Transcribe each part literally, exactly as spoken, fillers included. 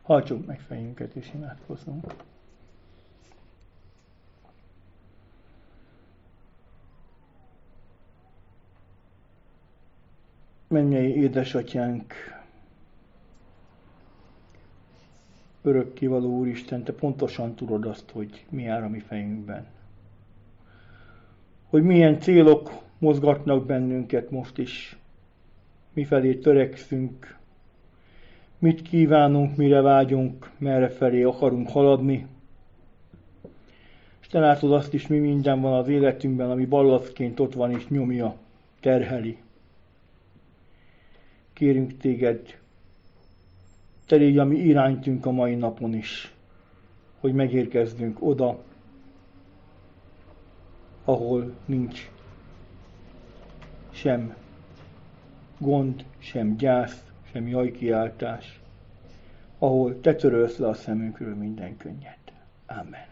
Hajtsuk meg fejünket és imádkozzunk. Mennyei édesatyánk, örökkévaló Úristen, te pontosan tudod azt, hogy mi jár a mi fejünkben. Hogy milyen célok mozgatnak bennünket most is, mifelé törekszünk, mit kívánunk, mire vágyunk, merre felé akarunk haladni. És te látod azt is, mi minden van az életünkben, ami ballasztként ott van és nyomja, terheli. Kérünk téged, te légy a mi iránytünk a mai napon is, hogy megérkezzünk oda, ahol nincs sem gond, sem gyász, sem jajkiáltás, ahol te törölsz le a szemünkről minden könnyet. Amen.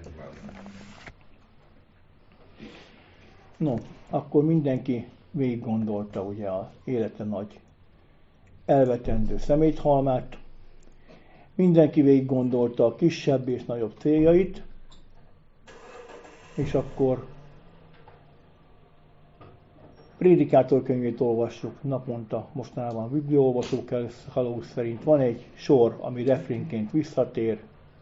No, akkor mindenki végig gondolta ugye az élete nagy elvetendő szeméthalmát, mindenki végig gondolta a kisebb és nagyobb céljait, és akkor prédikátorkönyvét olvassuk naponta, mostanában a bibliaolvasók kalóz szerint van egy sor, ami refrénként visszatér,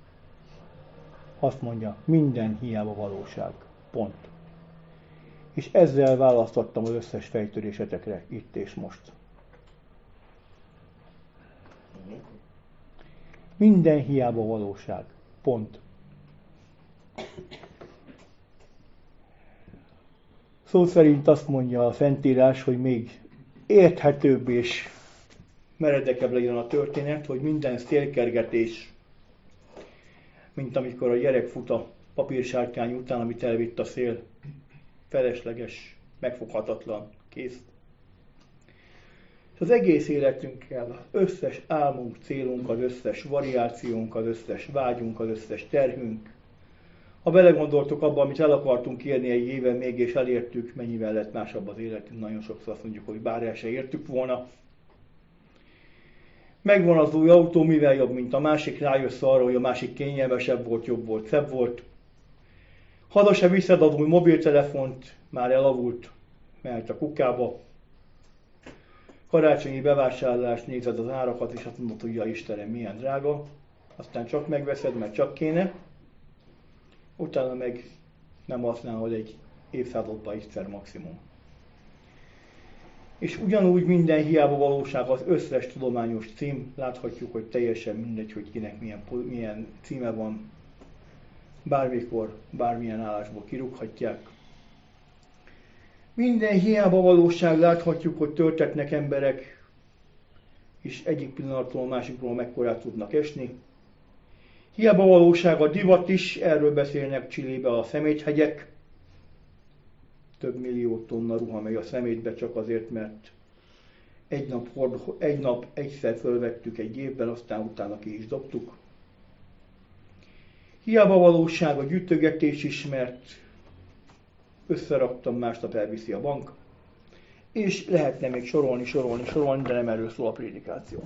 azt mondja, minden hiába valóság, pont. És ezzel választottam az összes fejtörésetekre itt és most. Minden hiába valóság, pont. Szó szerint azt mondja a Szentírás, hogy még érthetőbb és meredekebb legyen a történet, hogy minden szélkergetés, mint amikor a gyerek fut a papírsárkány után, amit elvitt a szél, felesleges, megfoghatatlan, kész. És az egész életünkkel, az összes álmunk, célunk, az összes variációnk, az összes vágyunk, az összes terhünk, ha belegondoltuk abba, amit el akartunk érni egy éven még, és elértük, mennyivel lett másabb az életünk, nagyon sokszor azt mondjuk, hogy bár el se értük volna. Megvan az új autó, mivel jobb, mint a másik, rájössz arra, hogy a másik kényelmesebb volt, jobb volt, szebb volt. Haza se viszed az új mobiltelefont, már elavult, mehet a kukába. Karácsonyi bevásárlást, nézed az árakat, és azt mondod, hogy ja Istenem, milyen drága. Aztán csak megveszed, mert csak kéne. Utána meg nem használod egy évszázadban egyszer maximum. És ugyanúgy minden hiába valóság az összes tudományos cím, láthatjuk, hogy teljesen mindegy, hogy kinek milyen, milyen címe van, bármikor, bármilyen állásból kirúghatják. Minden hiába valóság, láthatjuk, hogy törtetnek emberek, és egyik pillanatról a másikról mekkorát tudnak esni. Hiába valóság a divat is, erről beszélnek Chilébe a szeméthegyek. Több millió tonna ruha megy a szemétbe csak azért, mert egy nap, hord, egy nap egyszer fölvettük egy évben, aztán utána ki is dobtuk. Hiába valóság a gyűjtögetés is, mert összeraktam, másnap elviszi a bank. És lehetne még sorolni, sorolni, sorolni, de nem erről szól a prédikáció.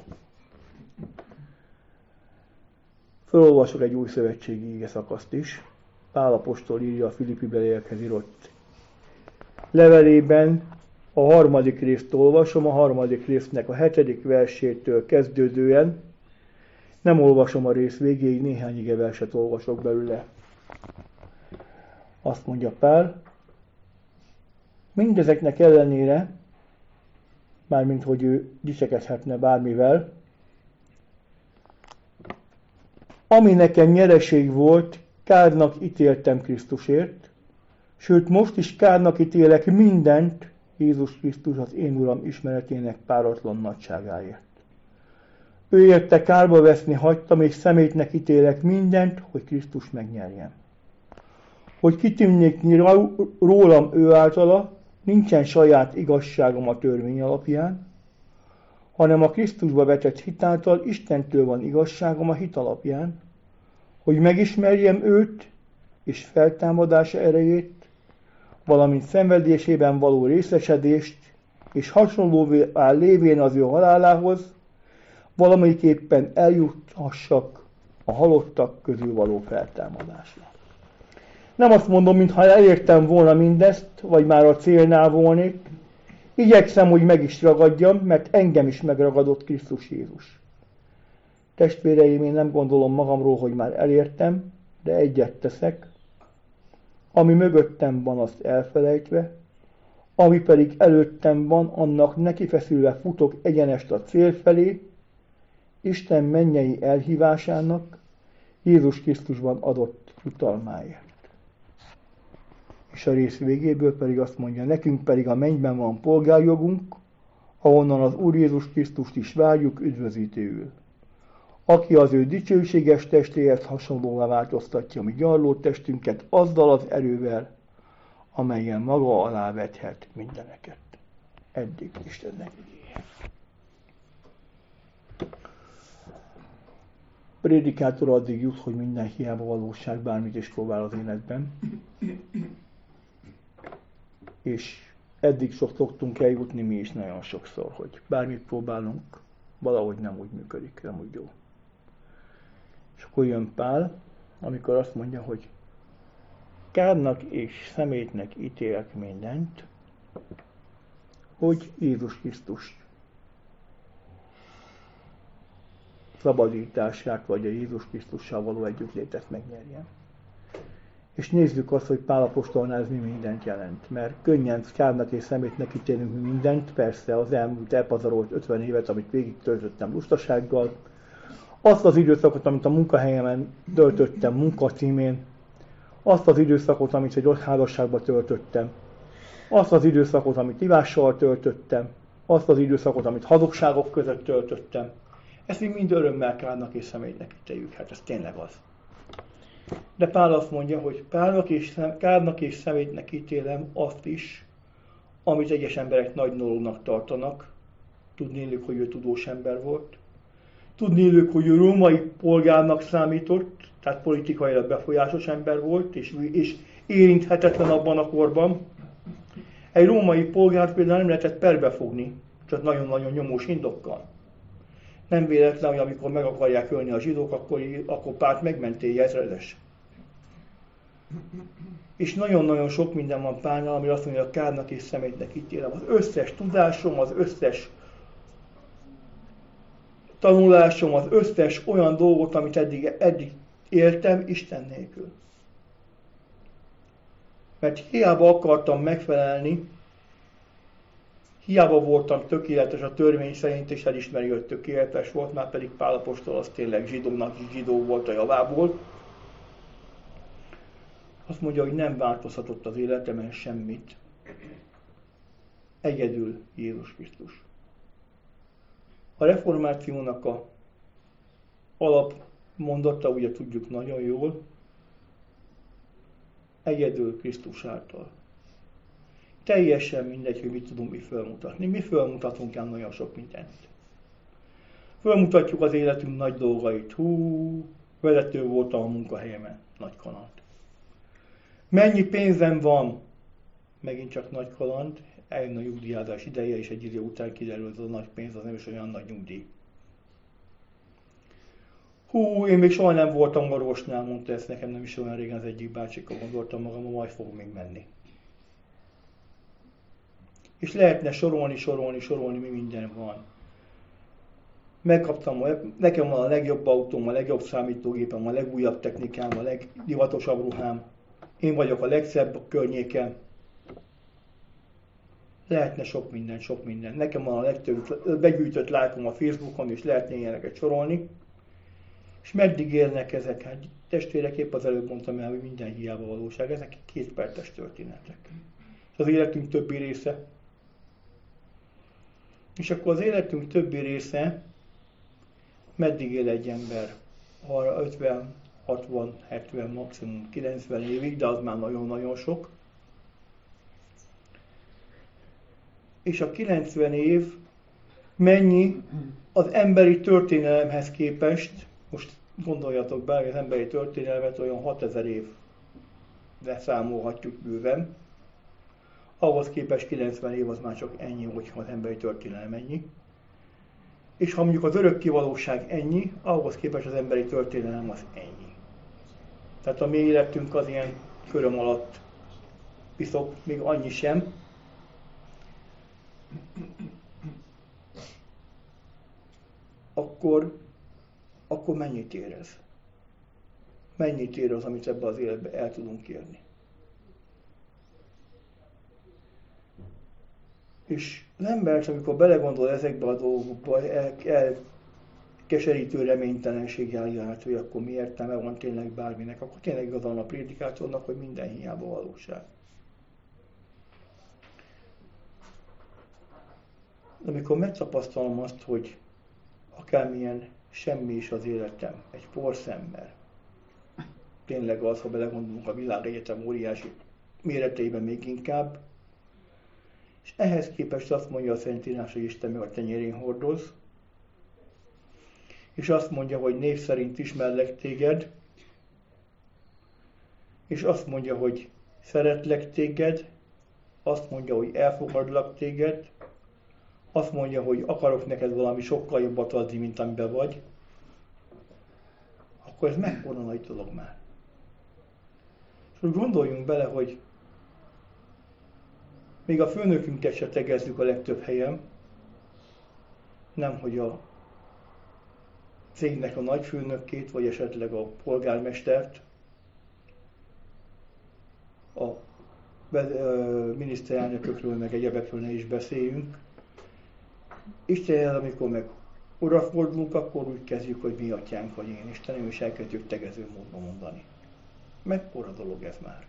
Felolvasok egy új szövetségi ige szakaszt is. Pál apostol írja a Filippi beliekhez írott levelében, a harmadik részt olvasom, a harmadik résznek a hetedik versétől kezdődően. Nem olvasom a rész végéig, néhány ige verset olvasok belőle. Azt mondja Pál, mindezeknek ellenére, mármint hogy ő dicsekedhetne bármivel, ami nekem nyereség volt, kárnak ítéltem Krisztusért, sőt most is kárnak ítélek mindent Jézus Krisztus az én Uram ismeretének páratlan nagyságáért. Ő érte kárba veszni hagytam, és szemétnek ítélek mindent, hogy Krisztus megnyerjem. Hogy kitűnjék rólam ő általa, nincsen saját igazságom a törvény alapján, hanem a Krisztusba vetett hit által Istentől van igazságom a hit alapján, hogy megismerjem őt és feltámadása erejét, valamint szenvedésében való részesedést, és hasonlóvá lévén az ő halálához, valamiképpen eljuthassak a halottak közül való feltámadásra. Nem azt mondom, mintha elértem volna mindezt, vagy már a célnál volnék. Igyekszem, hogy meg is ragadjam, mert engem is megragadott Krisztus Jézus. Testvéreim, én nem gondolom magamról, hogy már elértem, de egyet teszek. Ami mögöttem van, azt elfelejtve, ami pedig előttem van, annak nekifeszülve futok egyenest a cél felé, Isten mennyei elhívásának, Jézus Krisztusban adott jutalmáért. És a rész végéből pedig azt mondja, nekünk pedig a mennyben van polgárjogunk, ahonnan az Úr Jézus Krisztust is várjuk üdvözítőül, aki az ő dicsőséges testéhez hasonlóvá változtatja mi gyarló testünket azzal az erővel, amelyen maga alá vethet mindeneket. Eddig Istennek igéje. Prédikátor addig jut, hogy minden hiába valóság, bármit is próbál az életben. És eddig sok szoktunk eljutni mi is nagyon sokszor, hogy bármit próbálunk, valahogy nem úgy működik, nem úgy jó. És akkor jön Pál, amikor azt mondja, hogy kárnak és szemétnek ítélek mindent, hogy Jézus Krisztus szabadítását, vagy a Jézus Krisztussal való együttlétet megnyerjem. És nézzük azt, hogy Pál apostolnál ez mi mindent jelent. Mert könnyen kárnak és szemétnek ítélünk mi mindent, persze az elmúlt elpazarolt ötven évet, amit végig töltöttem lustasággal, azt az időszakot, amit a munkahelyemen töltöttem munkacímén, azt az időszakot, amit egy házasságban töltöttem, azt az időszakot, amit ivással töltöttem, azt az időszakot, amit hazugságok között töltöttem, ezt mi mind örömmel kárnak és szemétnek ítéljük, hát ez tényleg az. De Pál azt mondja, hogy Pálnak és szem, kárnak és szemétnek ítélem azt is, amit egyes emberek nagy dolognak tartanak. Tudnélik, hogy ő tudós ember volt. Tudnélik, hogy ő római polgárnak számított, tehát politikailag befolyásos ember volt, és, és érinthetetlen abban a korban. Egy római polgárt például nem lehetett perbe fogni, csak nagyon-nagyon nyomós indokkal. Nem véletlen, hogy amikor meg akarják ölni a zsidók, akkor, akkor Pált megmentéje ezredes. És nagyon-nagyon sok minden van Pálnál, ami azt mondja, hogy a kárnak és szemétnek ítélem. Az összes tudásom, az összes tanulásom, az összes olyan dolgot, amit eddig, eddig éltem, Isten nélkül. Mert hiába akartam megfelelni, hiába voltam tökéletes a törvény szerint, és elismeri, hogy tökéletes volt, már pedig Pál apostol az tényleg zsidónak zsidó volt a javából. Azt mondja, hogy nem változhatott az életemen semmit. Egyedül Jézus Krisztus. A reformációnak a alapmondata, ugye tudjuk nagyon jól, egyedül Krisztus által. Teljesen mindegy, hogy mit tudunk mi felmutatni. Mi felmutatunk el nagyon sok mindent. Fölmutatjuk az életünk nagy dolgait. Hú, vezető voltam a munkahelyemen. Nagy kaland. Mennyi pénzem van? Megint csak nagy kaland. Eljön a nyugdíjázás ideje, és egy idő után kiderül, hogy az a nagy pénz, az nem is olyan nagy nyugdíj. Hú, én még soha nem voltam orvosnál, mondta ezt nekem nem is olyan régen az egyik bácsika, gondoltam magam, majd fogok még menni. És lehetne sorolni, sorolni, sorolni, mi minden van. Megkaptam, nekem van a legjobb autóm, a legjobb számítógépem, a legújabb technikám, a legdivatosabb ruhám. Én vagyok a legszebb a környéken. Lehetne sok minden, sok minden. Nekem van a legtöbb begyűjtött lájkom a Facebookon, és lehetne ilyeneket sorolni. És meddig érnek ezek? Hát testvérek, épp az előbb mondtam el, hogy minden hiába valóság. Ezek kétperces történetek. És az életünk többi része. És akkor az életünk többi része, meddig él egy ember? ötven, hatvan, hetven, maximum kilencven évig, de az már nagyon-nagyon sok. És a kilencven év mennyi az emberi történelemhez képest, most gondoljatok bele, az emberi történelmet olyan hatezer évre számolhatjuk bőven, ahhoz képest kilencven év az már csak ennyi, hogyha az emberi történelem ennyi. És ha mondjuk az örökké valóság ennyi, ahhoz képest az emberi történelem az ennyi. Tehát a mi életünk az ilyen köröm alatt piszok, még annyi sem. Akkor, akkor mennyit ér ez? Mennyit ér az, amit ebbe az életbe el tudunk érni? És az ember, amikor belegondol ezekbe a dolgokba, el, el keserítő reménytelenség járját, hogy akkor mi értelme van tényleg bárminek, akkor tényleg igazán a prédikációnak, hogy minden hiába valóság. De amikor megtapasztalom azt, hogy akármilyen semmi is az életem, egy porszemmel, tényleg az, ha belegondolunk a világegyetem óriási méreteiben még inkább, és ehhez képest azt mondja a Szentírás, hogy Isten meg a tenyérén hordoz, és azt mondja, hogy név szerint ismerlek téged, és azt mondja, hogy szeretlek téged, azt mondja, hogy elfogadlak téged, azt mondja, hogy akarok neked valami sokkal jobbat adni, mint amiben vagy, akkor ez mekkora nagy dolog már. És úgy gondoljunk bele, hogy még a főnökünket se tegezzük a legtöbb helyen, nem hogy a cégnek a nagyfőnökét, vagy esetleg a polgármestert, a miniszterelnökökről, meg egyebekről ne is beszéljünk. Istenhez, amikor meg odafordulunk, akkor úgy kezdjük, hogy mi atyánk vagy én Istenem, és elkezdjük tegező módban mondani. Mekkora dolog ez már?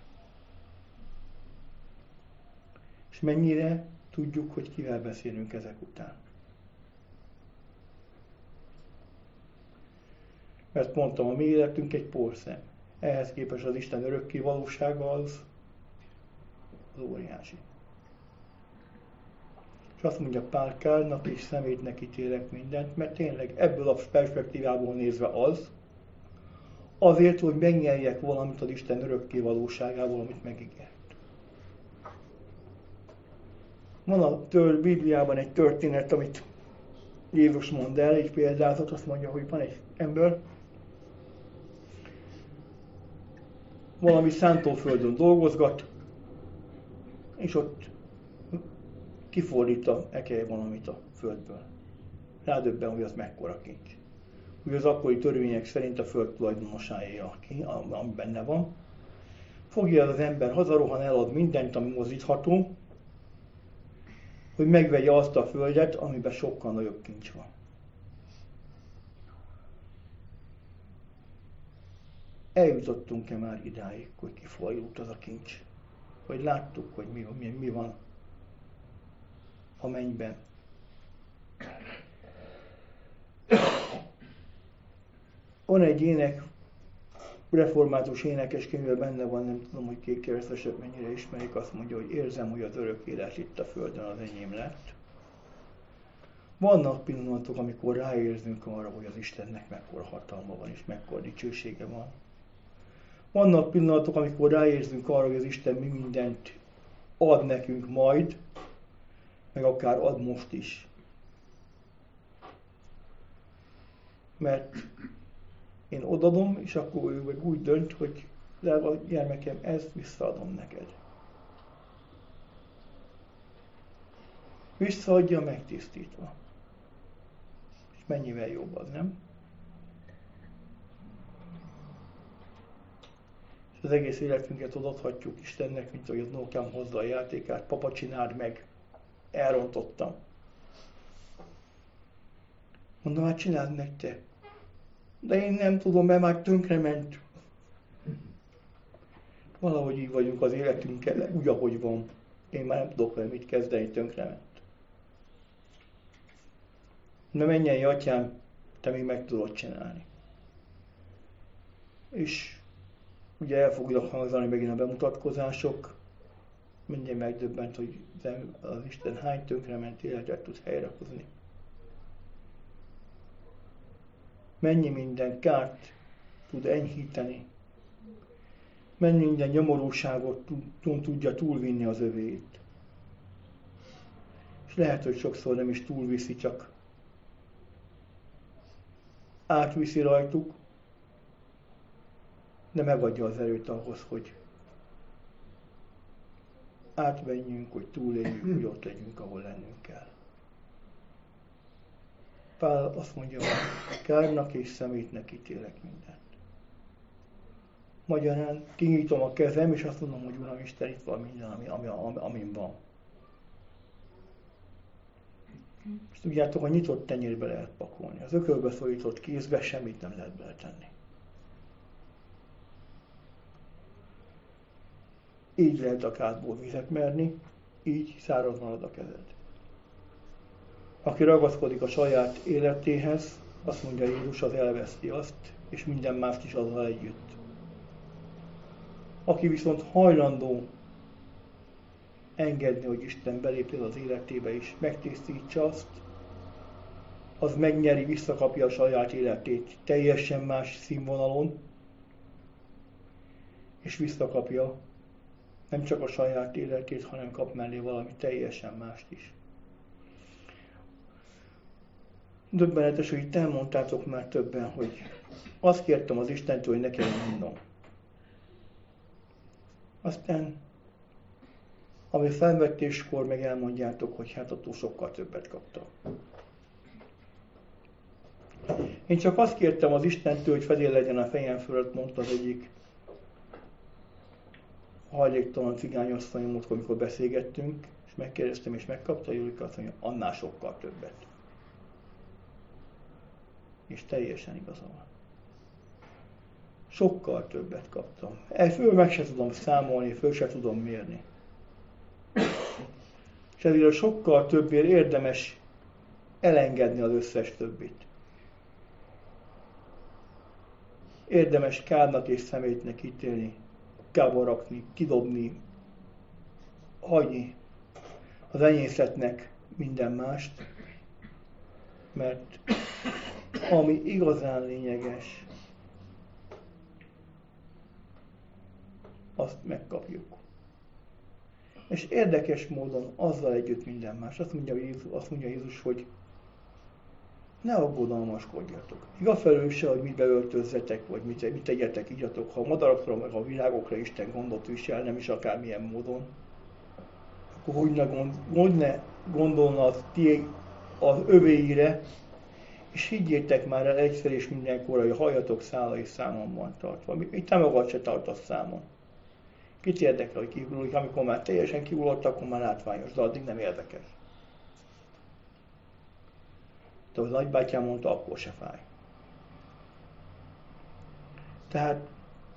És mennyire tudjuk, hogy kivel beszélünk ezek után. Mert mondtam, a mi életünk egy porszem. Ehhez képest az Isten örökké valósága az, az óriási. És azt mondja Pál, kárnak és szemétnek ítélek mindent, mert tényleg ebből a perspektívából nézve az, azért, hogy megnyeljek valamit az Isten örökké valóságából, amit megígért. Van a tör, Bibliában egy történet, amit Jézus mond el, egy példázat, azt mondja, hogy van egy ember, valami szántóföldön dolgozgat, és ott kifordít ekelje valamit a földből. Rádöbben, hogy az mekkora kincs. Ugye az akkori törvények szerint a föld tulajdonosáé, ami benne van. Fogja az ember, hazarohan, elad mindent, ami mozdítható, hogy megvegye azt a földet, amiben sokkal nagyobb kincs van. Eljutottunk-e már idáig, hogy kifordult az a kincs? Hogy láttuk, hogy mi, mi, mi van a mennyben. Van egy ének, református énekeskönyvben benne van, nem tudom, hogy kékkeresztesek mennyire ismerik, azt mondja, hogy érzem, hogy az örök élet itt a földön az enyém lett. Vannak pillanatok, amikor ráérzünk arra, hogy az Istennek mekkora hatalma van és mekkora dicsősége van. Vannak pillanatok, amikor ráérzünk arra, hogy az Isten mi mindent ad nekünk majd, meg akár ad most is. Mert én odadom, és akkor ő meg úgy dönt, hogy drága gyermekem, ezt visszaadom neked. Visszaadja megtisztítva. És mennyivel jobb az, nem? És az egész életünket odaadhatjuk Istennek, mint ahogy a Nókám hozza a játékát. Papa, csináld meg! Elrontottam. Mondom, hát csináld meg te. De én nem tudom, mert már tönkrement. Valahogy így vagyunk az életünkkel, úgy, ahogy van. Én már nem tudok vele mit kezdeni, tönkrement. De mennyei atyám, te még meg tudod csinálni. És ugye el fognak hangzani megint a bemutatkozások. Mindjárt megdöbbent, hogy az Isten hány tönkrement életet tud helyrehozni. Mennyi minden kárt tud enyhíteni. Mennyi minden nyomorúságot tudja túlvinni az övéit. És lehet, hogy sokszor nem is túlviszi, csak átviszi rajtuk, de megadja az erőt ahhoz, hogy átmenjünk, hogy túléljünk, hogy ott legyünk, ahol lennünk kell. Pál azt mondja, hogy kárnak és szemétnek ítélek mindent. Magyarán kinyitom a kezem, és azt mondom, hogy Uram Isten, itt van minden, ami, ami, ami, amin van. És tudjátok, hogy nyitott tenyérbe lehet pakolni. Az ökölbe szorított kézbe semmit nem lehet beletenni. Így lehet a kádból vizet merni, így száraz marad a kezed. Aki ragaszkodik a saját életéhez, azt mondja Jézus, az elveszti azt, és minden mást is azzal együtt. Aki viszont hajlandó engedni, hogy Isten belépjen az életébe és megtisztítsa azt, az megnyeri, visszakapja a saját életét teljesen más színvonalon, és visszakapja nem csak a saját életét, hanem kap mellé valami teljesen mást is. Döbbenetes, hogy itt elmondtátok már többen, hogy azt kértem az Istentől, hogy nekem mondom. Aztán, ami felvetéskor meg elmondjátok, hogy hát attól sokkal többet kaptam. Én csak azt kértem az Istentől, hogy fedél legyen a fejem fölött, mondta az egyik hajléktalan cigányasszony múltkor, amikor beszélgettünk, és megkérdeztem, és megkapta, Julika azt mondja, annál sokkal többet. És teljesen igaza van. Sokkal többet kaptam. Föl meg se tudom számolni, föl se tudom mérni. És ezért sokkal többért érdemes elengedni az összes többit. Érdemes kárnak és szemétnek ítélni, kába rakni, kidobni, hagyni az enyészetnek minden mást, mert ami igazán lényeges, azt megkapjuk. És érdekes módon azzal együtt minden más. Azt mondja Jézus, azt mondja Jézus, hogy ne aggodalmaskodjatok. Még afelől se, hogy mit beöltözzetek, vagy mit, mit tegyetek, ígyatok. Ha a madarakra, meg a virágokra Isten gondot visel, nem is akármilyen módon, akkor hogy ne, gond, hogy ne gondolna az, ti, az övéire, és higgyétek már el egyszer és mindenkor, hogy a hajatok szála és számon van tartva. Itt nem magad se tartasz számon. Kit érdekel, hogy kívül, amikor már teljesen kívülott, akkor már látványos, de addig nem érdekes. De ahogy nagybátyám mondta, akkor se fáj. Tehát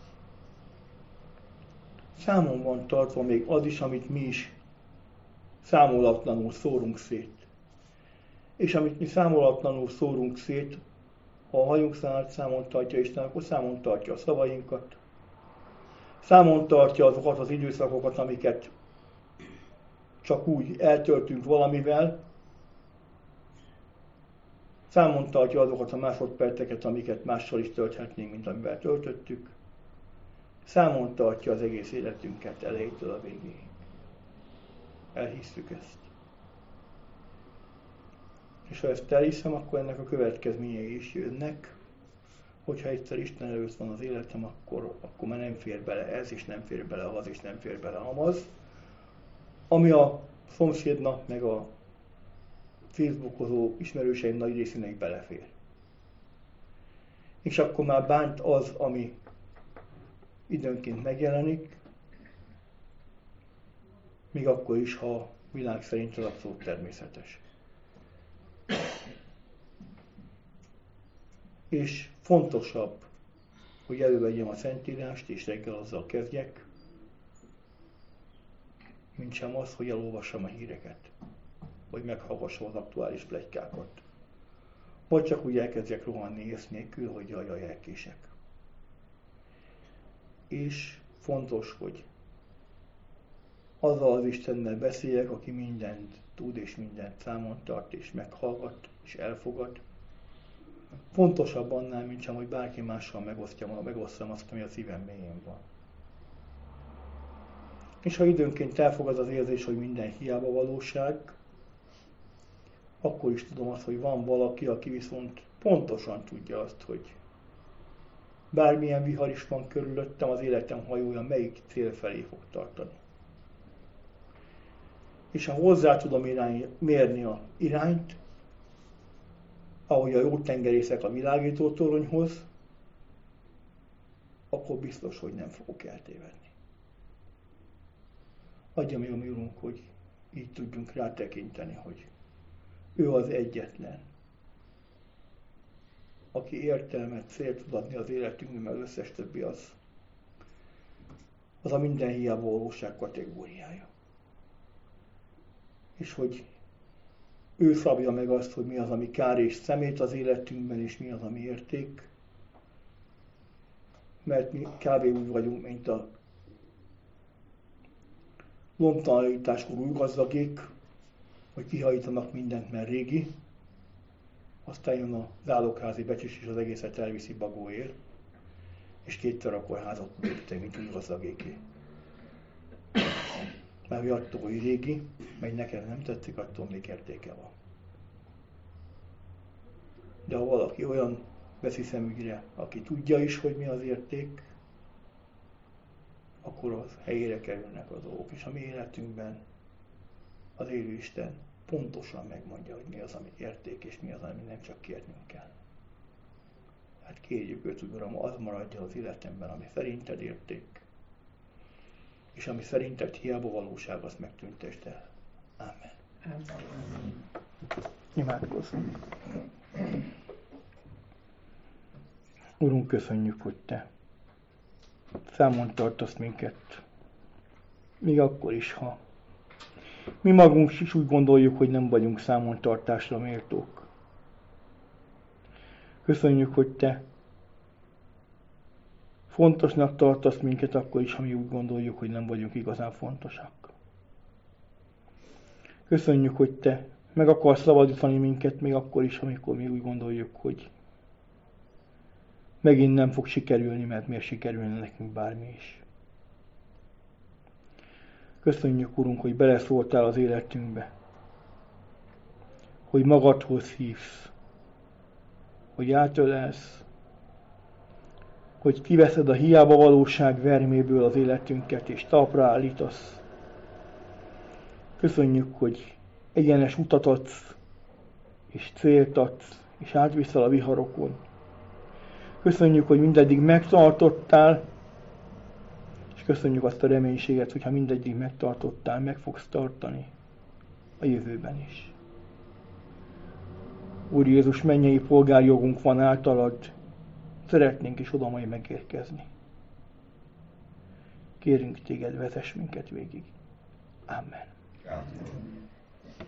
számon van tartva még az is, amit mi is számolatlanul szórunk szét. És amit mi számolatlanul szórunk szét, ha a hajunk szállat számon tartja Isten, akkor számon tartja a szavainkat. Számon tartja azokat az időszakokat, amiket csak úgy eltöltünk valamivel. Számon tartja azokat a másodperceket, amiket mással is tölthetnénk, mint amivel töltöttük. Számon tartja az egész életünket elejétől a végéig. Elhisszük ezt. És ha ezt elhiszem, akkor ennek a következményei is jönnek. Hogyha egyszer Isten előtt van az életem, akkor, akkor már nem fér bele ez, és nem fér bele az, és nem fér bele amaz. Ami a szomszédnak, meg a Facebookozó ismerőseim nagy részének belefér. És akkor már bánt az, ami időnként megjelenik, még akkor is, ha a világ szerint az abszolút természetes. És fontosabb, hogy elővegyem a Szentírást, és reggel azzal kezdjek, mint sem az, hogy elolvassam a híreket, vagy meghallgassam az aktuális pletykákat. Vagy csak úgy elkezdjek rohanni ész nélkül, hogy jaj, jaj, elkések. És fontos, hogy azzal az Istennel beszéljek, aki mindent tud és mindent számon tart, és meghallgat, és elfogad. Fontosabb annál, mint sem, hogy bárki mással megosztjam, megosztam azt, ami a szívem mélyén van. És ha időnként elfogad az érzés, hogy minden hiába valóság, akkor is tudom azt, hogy van valaki, aki viszont pontosan tudja azt, hogy bármilyen vihar is van körülöttem, az életem hajója melyik cél felé fog tartani. És ha hozzá tudom irány, mérni a irányt, ahogy a jó tengerészek a világító toronyhoz, akkor biztos, hogy nem fogok eltévedni. Adja meg a mi Urunk, hogy így tudjunk rátekinteni, hogy ő az egyetlen, aki értelmet, célt tud adni az életünkben, mert összes többi az, az a minden hiába valóság kategóriája. És hogy ő szabja meg azt, hogy mi az, ami kár és szemét az életünkben, és mi az, ami érték. Mert mi kb. Úgy vagyunk, mint a lomtalanításkor új gazdagék, hogy kihajítanak mindent, mert régi, aztán jön a zálogházi becsés, és az egészet elviszi bagóért, és kétszer akkor házat tud építeni, mint új gazdagéké. Mert hogy attól, hogy régi, meg nekem nem tetszik, attól még értéke van. De ha valaki olyan veszi szemügyre, aki tudja is, hogy mi az érték, akkor az helyére kerülnek a dolgok. És a mi életünkben az élő Isten pontosan megmondja, hogy mi az, ami érték, és mi az, ami nem csak kérnünk kell. Hát kérjük őt, hogy Uram, az maradja az életemben, ami szerinted érték, és ami szerinted hiába valóság, azt megtüntesd el. Ámen. Amen. Imádkozzunk. Urunk, köszönjük, hogy Te számon tartasz minket, még akkor is, ha mi magunk is úgy gondoljuk, hogy nem vagyunk számon tartásra méltók. Köszönjük, hogy Te fontosnak tartasz minket akkor is, ha mi úgy gondoljuk, hogy nem vagyunk igazán fontosak. Köszönjük, hogy Te meg akarsz szabadítani minket még akkor is, amikor mi úgy gondoljuk, hogy megint nem fog sikerülni, mert miért sikerülne nekünk bármi is. Köszönjük, Urunk, hogy beleszóltál az életünkbe, hogy magadhoz hívsz, hogy átölelsz, hogy kiveszed a hiába valóság verméből az életünket, és talpra állítasz. Köszönjük, hogy egyenes utat adsz, és célt adsz, és átviszel a viharokon. Köszönjük, hogy mindeddig megtartottál, és köszönjük azt a reménységet, hogyha mindeddig megtartottál, meg fogsz tartani a jövőben is. Úr Jézus, mennyei polgárjogunk van általad, szeretnénk is oda majd megérkezni. Kérünk Téged, vezess minket végig. Amen. Amen.